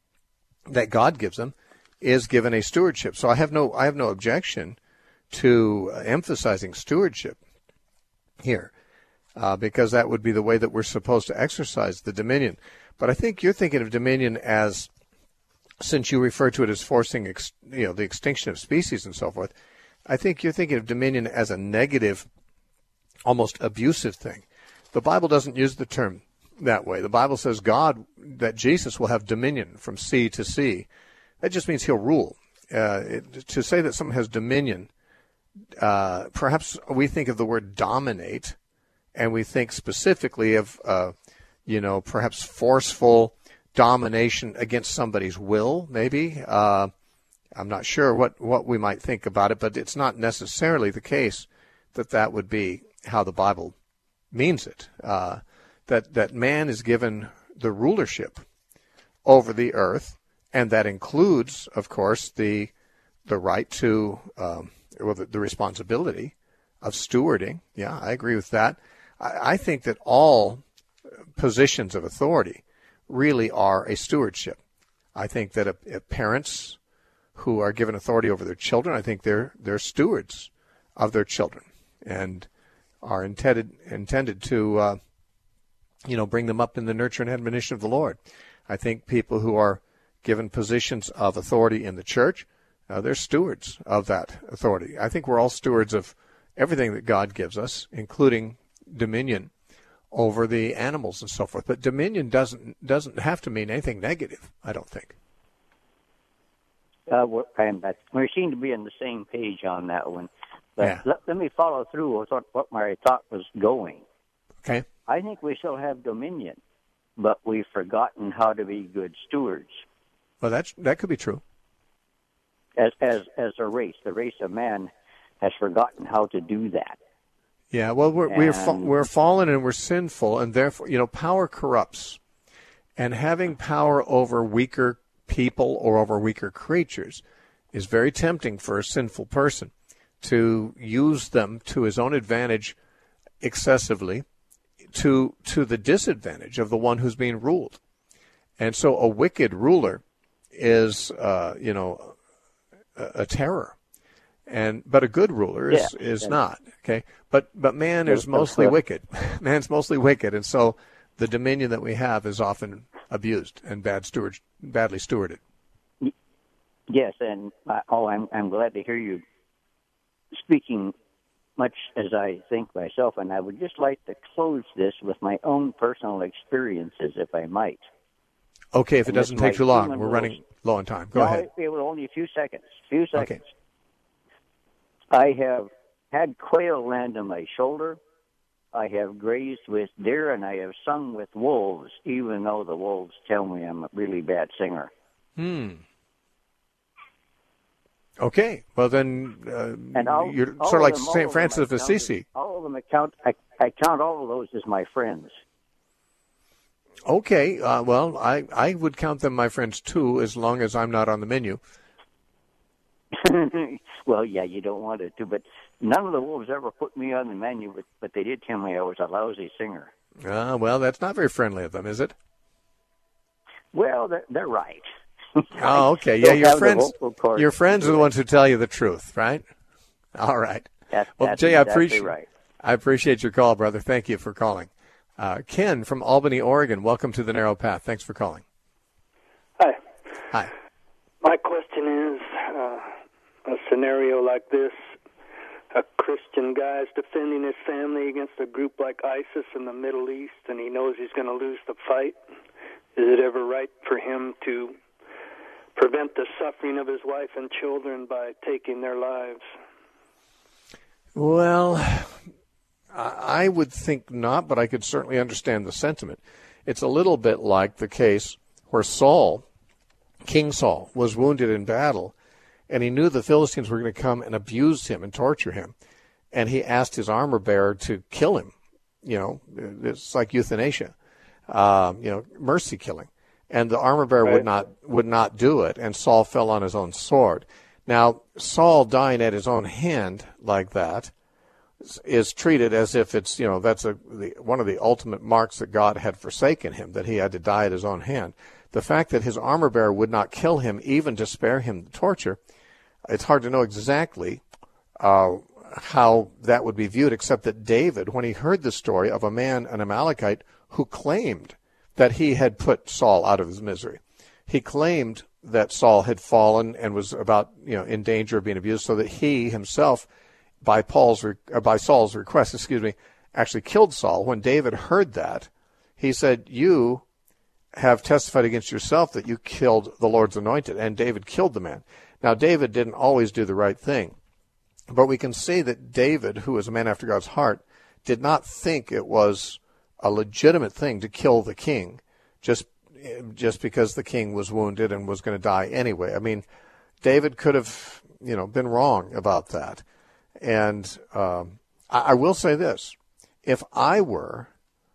that God gives them is given a stewardship. So I have no I have no objection to uh, emphasizing stewardship here, uh, because that would be the way that we're supposed to exercise the dominion. But I think you're thinking of dominion as, since you refer to it as forcing, ex, you know, the extinction of species and so forth, I think you're thinking of dominion as a negative, almost abusive thing. The Bible doesn't use the term that way. The Bible says God, that Jesus will have dominion from sea to sea. That just means he'll rule. Uh, it, to say that something has dominion, uh, perhaps we think of the word dominate, and we think specifically of, uh, you know, perhaps forceful domination against somebody's will, maybe. Uh, I'm not sure what, what we might think about it, but it's not necessarily the case that that would be how the Bible means it. Uh, that, that man is given the rulership over the earth, and that includes, of course, the the right to, um, well, the, the responsibility of stewarding. Yeah, I agree with that. I, I think that all positions of authority really are a stewardship. I think that a, a parents who are given authority over their children, I think they're they're stewards of their children and are intended intended to uh, you know bring them up in the nurture and admonition of the Lord. I think people who are given positions of authority in the church, uh, they're stewards of that authority. I think we're all stewards of everything that God gives us, including dominion over the animals and so forth. But dominion doesn't doesn't have to mean anything negative, I don't think.
Uh, we're, and that, we seem to be on the same page on that one. But
Yeah.
let, let me follow through with what, what my thought was going.
Okay.
I think we still have dominion, but we've forgotten how to be good stewards
Well, that's that could be true.
as as as a race. The race of man has forgotten how to do that.
Yeah, well, we're we're fa-
And-
we're fallen and we're sinful, and therefore, you know, power corrupts, and having power over weaker people or over weaker creatures is very tempting for a sinful person to use them to his own advantage excessively, to to the disadvantage of the one who's being ruled. And so a wicked ruler is, uh, you know, a, a terror. And but a good ruler is,
yeah,
is
yeah.
not, okay? But but man is mostly wicked. Man's mostly wicked, and so the dominion that we have is often abused and bad steward, badly stewarded.
Yes, and uh, oh, I'm I'm glad to hear you speaking much as I think myself, and I would just like to close this with my own personal experiences, if I might.
Okay, if it
and
doesn't take too long, we're
rules.
running low on time. Go
no,
ahead.
It, it will only a few seconds. Few seconds.
Okay.
I have had quail land on my shoulder. I have grazed with deer, and I have sung with wolves, even though the wolves tell me I'm a really bad singer.
Hmm. Okay. Well, then uh,
and all,
you're
all
sort of like
them,
Saint Francis of Assisi.
All of them, I count, I, I count all of those as my friends.
Okay. Uh, well, I, I would count them my friends, too, as long as I'm not on the menu.
Well, yeah, you don't want it to, but none of the wolves ever put me on the menu, but, but they did tell me I was a lousy singer.
Ah, uh, well, that's not very friendly of them, is it?
Well, they're, they're right.
Oh, okay. Yeah, your friends your friends are the ones who tell you the truth, right? All right.
That's,
well,
that's
Jay, I
exactly
appreciate
right.
I appreciate your call, brother. Thank you for calling. Uh, Ken from Albany, Oregon, welcome to the Narrow Path. Thanks for calling.
Hi.
Hi.
My question is, uh, a scenario like this, a Christian guy is defending his family against a group like ISIS in the Middle East, and he knows he's going to lose the fight. Is it ever right for him to prevent the suffering of his wife and children by taking their lives?
Well, I would think not, but I could certainly understand the sentiment. It's a little bit like the case where Saul, King Saul, was wounded in battle, and he knew the Philistines were going to come and abuse him and torture him. And he asked his armor bearer to kill him. You know, it's like euthanasia, um, you know, mercy killing. And the armor bearer
right.
would not would not do it, and Saul fell on his own sword. Now, Saul dying at his own hand like that is treated as if it's, you know, that's a the, one of the ultimate marks that God had forsaken him, that he had to die at his own hand. The fact that his armor bearer would not kill him, even to spare him the torture, it's hard to know exactly uh, how that would be viewed, except that David, when he heard the story of a man, an Amalekite, who claimed that he had put Saul out of his misery, he claimed that Saul had fallen and was about, you know, in danger of being abused, so that he himself, by Paul's uh, by Saul's request, excuse me, actually killed Saul. When David heard that, he said, "You have testified against yourself that you killed the Lord's anointed," and David killed the man. Now, David didn't always do the right thing, but we can see that David, who was a man after God's heart, did not think it was a legitimate thing to kill the king just just because the king was wounded and was going to die anyway. I mean, David could have, you know, been wrong about that. And um, I, I will say this: if I were,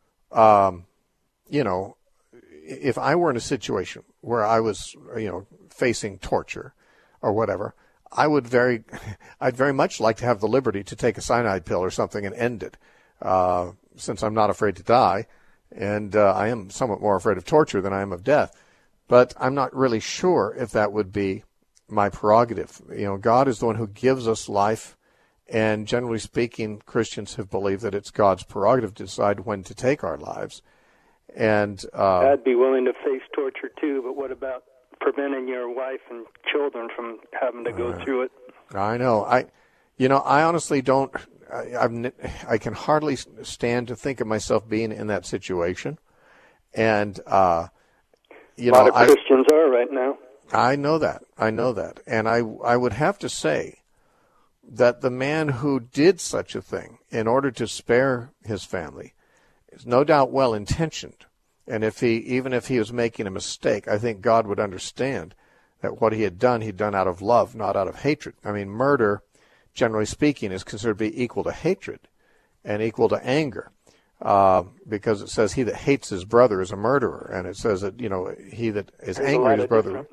um, you know, if I were in a situation where I was, you know, facing torture or whatever, I would very, I'd very much like to have the liberty to take a cyanide pill or something and end it, uh, since I'm not afraid to die, and uh, I am somewhat more afraid of torture than I am of death. But I'm not really sure if that would be my prerogative. You know, God is the one who gives us life, and generally speaking, Christians have believed that it's God's prerogative to decide when to take our lives. And uh,
I'd be willing to face torture too, but what about preventing your wife and children from having to go uh, through it?
I know. I, you know, I honestly don't. I, I've, I can hardly stand to think of myself being in that situation. And uh, you
a lot
know,
of Christians I, are right now.
I know that. I know that. And I, I would have to say that the man who did such a thing in order to spare his family is no doubt well-intentioned. And if he, even if he was making a mistake, I think God would understand that what he had done, he'd done out of love, not out of hatred. I mean, murder, generally speaking, is considered to be equal to hatred and equal to anger, uh, because it says he that hates his brother is a murderer, and it says that, you know, he that is
There's
angry at his brother.
Meaning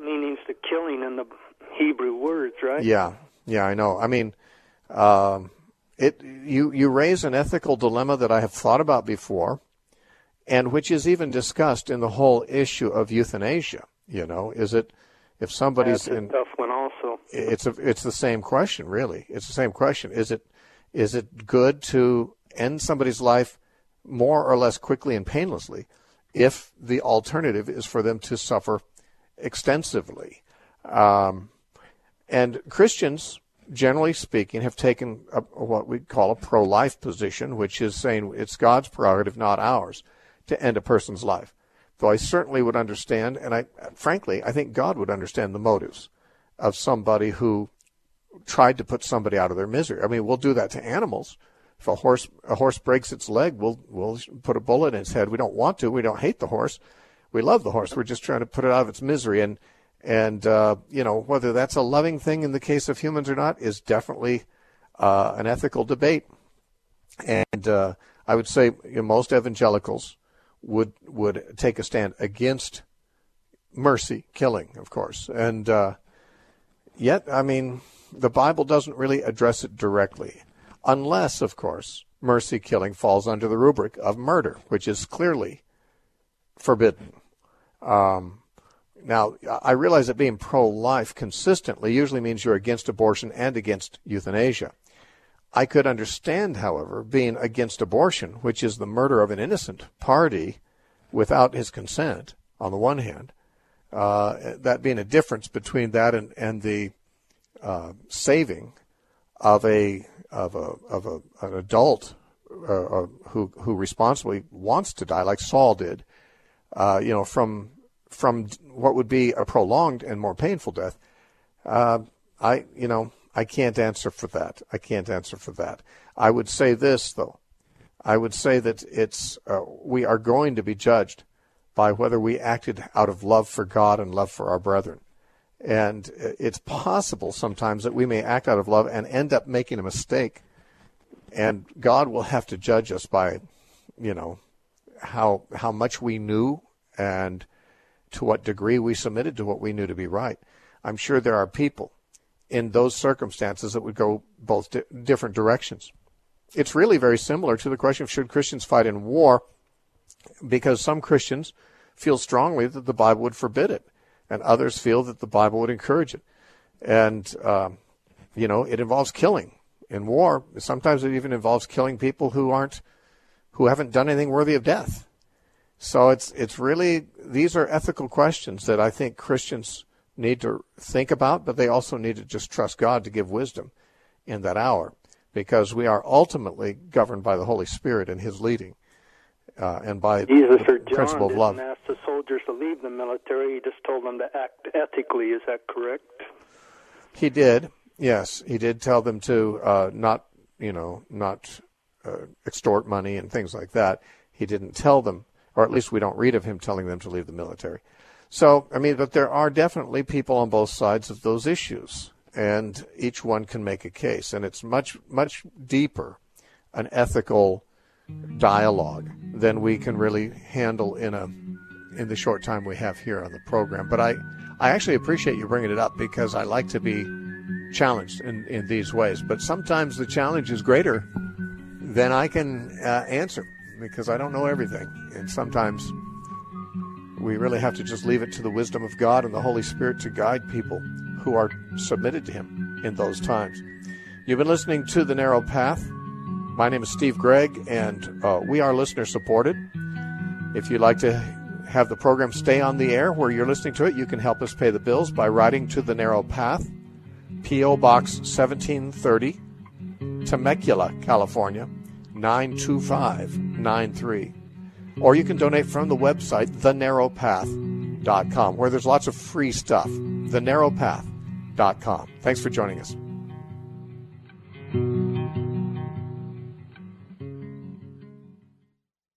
of killing in the Hebrew words, right?
Yeah, yeah, I know. I mean, um, it you you raise an ethical dilemma that I have thought about before, and which is even discussed in the whole issue of euthanasia. You know, is it if somebody's
That's a
in
tough one also.
It's a it's the same question, really. It's the same question. Is it is it good to end somebody's life more or less quickly and painlessly if the alternative is for them to suffer extensively? Um, and Christians, generally speaking, have taken a, what we call a pro-life position, which is saying it's God's prerogative, not ours, to end a person's life. Though I certainly would understand, and I frankly, I think God would understand the motives of somebody who tried to put somebody out of their misery. I mean, we'll do that to animals. If a horse a horse breaks its leg, we'll we'll put a bullet in its head. We don't want to. We don't hate the horse. We love the horse. We're just trying to put it out of its misery. And and uh, you know, whether that's a loving thing in the case of humans or not is definitely uh, an ethical debate. And uh, I would say you know, most evangelicals would would take a stand against mercy killing, of course. And uh, yet, I mean, the Bible doesn't really address it directly. Unless, of course, mercy killing falls under the rubric of murder, which is clearly forbidden. Um, now, I realize that being pro-life consistently usually means you're against abortion and against euthanasia. I could understand, however, being against abortion, which is the murder of an innocent party without his consent, on the one hand, uh, that being a difference between that and, and the uh, saving of a of a of a an adult uh, who who responsibly wants to die, like Saul did, uh, you know, from from what would be a prolonged and more painful death. Uh, I you know I can't answer for that. I can't answer for that. I would say this though. I would say that it's uh, we are going to be judged by whether we acted out of love for God and love for our brethren. And it's possible sometimes that we may act out of love and end up making a mistake. And God will have to judge us by, you know, how how much we knew and to what degree we submitted to what we knew to be right. I'm sure there are people in those circumstances that would go both di- different directions. It's really very similar to the question of should Christians fight in war, because some Christians feel strongly that the Bible would forbid it. And others feel that the Bible would encourage it. And, uh, you know, it involves killing. In war, sometimes it even involves killing people who aren't, who haven't done anything worthy of death. So it's it's really, these are ethical questions that I think Christians need to think about, but they also need to just trust God to give wisdom in that hour, because we are ultimately governed by the Holy Spirit and His leading. Uh, and by
Jesus
the
or John
principle of love.
didn't ask the soldiers to leave the military. He just told them to act ethically. Is that correct?
He did. Yes, he did tell them to uh, not, you know, not uh, extort money and things like that. He didn't tell them, or at least we don't read of him telling them to leave the military. So, I mean, but there are definitely people on both sides of those issues, and each one can make a case. And it's much, much deeper an ethical dialogue than we can really handle in a in the short time we have here on the program. But I, I actually appreciate you bringing it up, because I like to be challenged in, in these ways. But sometimes the challenge is greater than I can uh, answer, because I don't know everything. And sometimes we really have to just leave it to the wisdom of God and the Holy Spirit to guide people who are submitted to Him in those times. You've been listening to The Narrow Path. My name is Steve Gregg, and uh, we are listener-supported. If you'd like to have the program stay on the air where you're listening to it, you can help us pay the bills by writing to The Narrow Path, P O. Box seventeen thirty, Temecula, California, nine two five nine three. Or you can donate from the website, the narrow path dot com, where there's lots of free stuff, the narrow path dot com. Thanks for joining us.